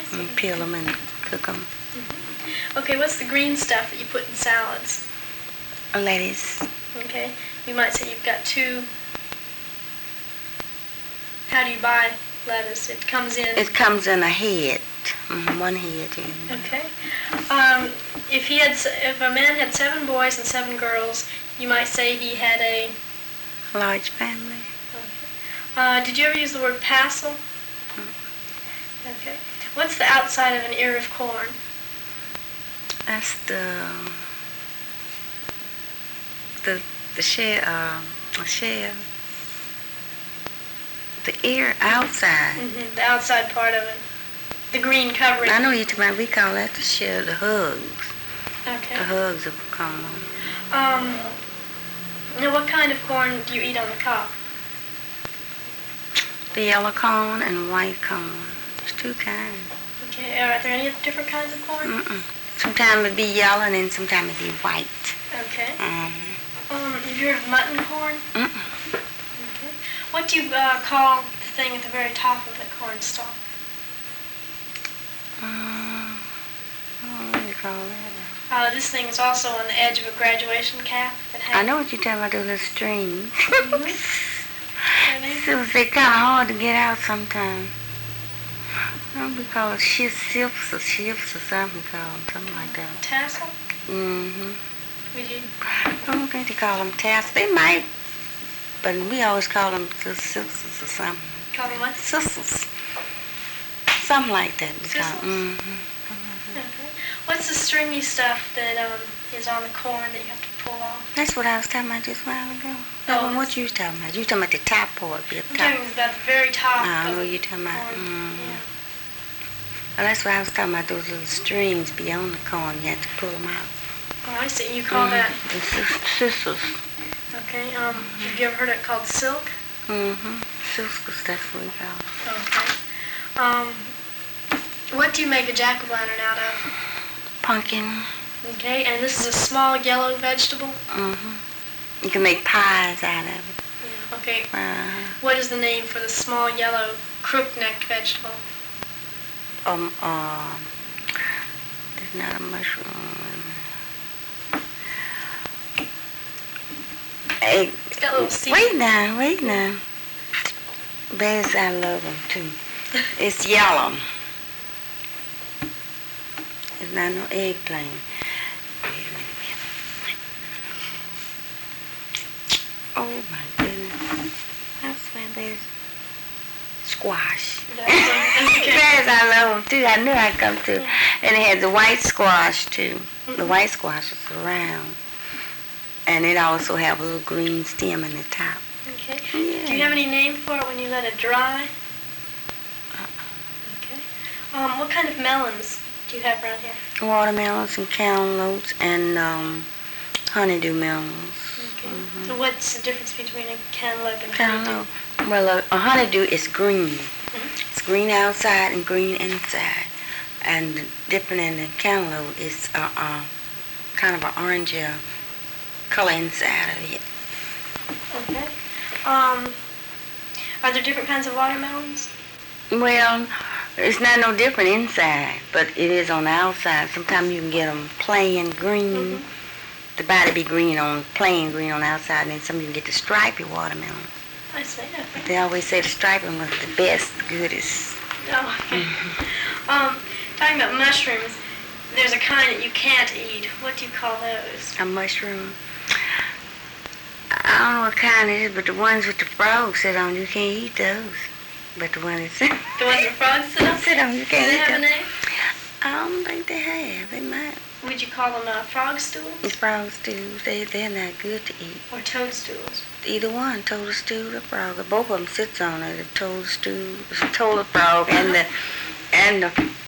and peel them and cook them. Okay, what's the green stuff that you put in salads? Lettuce. Okay, you might say you've got two. How do you buy lettuce? It comes in. It comes in a head. One head. Yeah. Okay. If a man had 7 boys and 7 girls, you might say he had a large family. Okay. Did you ever use the word passel? Okay. What's the outside of an ear of corn? That's the shell. The ear outside. The outside part of it. The green covering. I know you're talking about. We call that the shell, the hugs. Okay. The hugs of corn. Now, what kind of corn do you eat on the cob? The yellow corn and white corn. There's 2 kinds. Okay. Are there any different kinds of corn? Sometimes it'd be yellow and then sometimes it'd be white. Okay. Have you heard of mutton corn? Okay. What do you call the thing at the very top of the corn stalk? What do you call that? This thing is also on the edge of a graduation cap. I know what you're talking about, those little strings. So they're kind of hard to get out sometimes. We call it shifts or something like that. Tassel? I don't think they call them tassels. They might, but we always call them sisters or something. Call them what? Sisters. Something like that. Okay. What's the stringy stuff that is on the corn that you have to pull off? That's what I was talking about just a while ago. Oh, what you was talking about? You was talking about the top part. I'm talking about the very top. I know you're talking about. Yeah. Well, that's what I was talking about. Those little strings beyond the corn. You have to pull them out. Oh, I see. You call that? Sisters. Okay. Have you ever heard it called silk? Sisters, that's what we call it. Okay. What do you make a jack-o'-lantern out of? Pumpkin. Okay, and this is a small yellow vegetable? You can make pies out of it. Yeah, okay. What is the name for the small yellow crook-necked vegetable? It's not a mushroom. Hey, it's got little seeds. Wait now. Bears, I love them too. It's yellow. It's not no eggplant. Wait a minute. Oh my goodness. I swear there's squash. Bears, I love them too. I knew I'd come to. And it has the white squash too. The white squash is round. And it also have a little green stem in the top. Okay. Yeah. Do you have any name for it when you let it dry? Okay. What kind of melons do you have around here? Watermelons and cantaloupes and honeydew melons. Okay. So what's the difference between a cantaloupe and honeydew? Well, a honeydew is green. It's green outside and green inside. And dipping in the cantaloupe is kind of an orange color inside of it. Okay. Are there different kinds of watermelons? Well, it's not no different inside, but it is on the outside. Sometimes you can get them plain green. The body be green on plain green on the outside, and then some you can get the stripy watermelon. I see. Okay. They always say the stripy one was the best, the goodest. Oh, okay. Talking about mushrooms, there's a kind that you can't eat. What do you call those? A mushroom. I don't know what kind it is, but the ones with the frogs sit on, you can't eat those. But the ones that the ones with frogs sit on? You can't eat them. Do they have them. a name? I don't think they have. They might. Would you call them frog stools? Frog stools. They're not good to eat. Or toadstools? Either one, toadstool or frog. Both of them sits on it. The toadstool, toad frog, and the